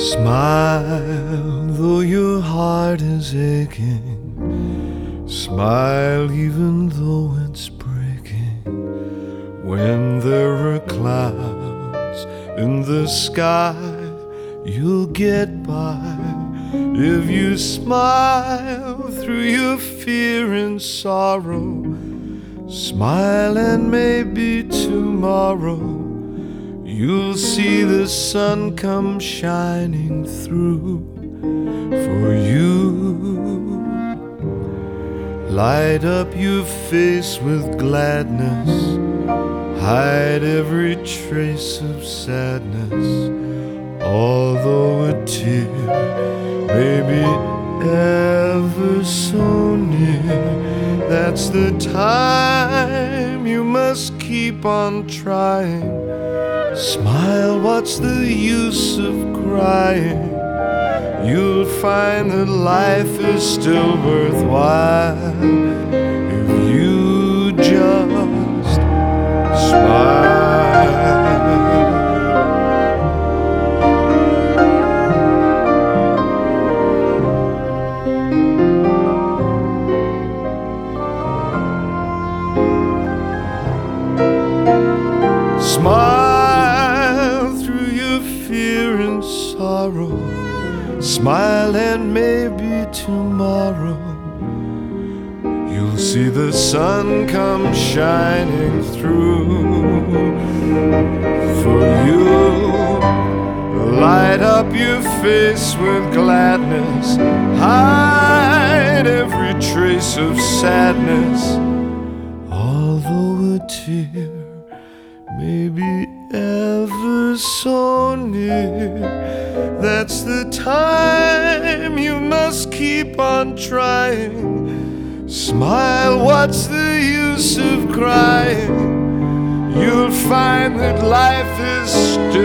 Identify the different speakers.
Speaker 1: Smile though your heart is aching. Smile even though it's breaking. When there are clouds in the sky, you'll get by if you smile through your fear and sorrow. Smile and maybe tomorrow you'll see the sun come shining through for you. Light up your face with gladness, hide every trace of sadness. Although a tear may be ever so near, that's the time you must keep on trying. Smile, what's the use of crying? You'll find that life is still worthwhile if you just smile. Smile through your fear and sorrow. Smile and maybe tomorrow you'll see the sun come shining through for you. Light up your face with gladness, hide every trace of sadness. Although a tear may be ever so near, that's the time you must keep on trying. Smile, what's the use of crying? You'll find that life is still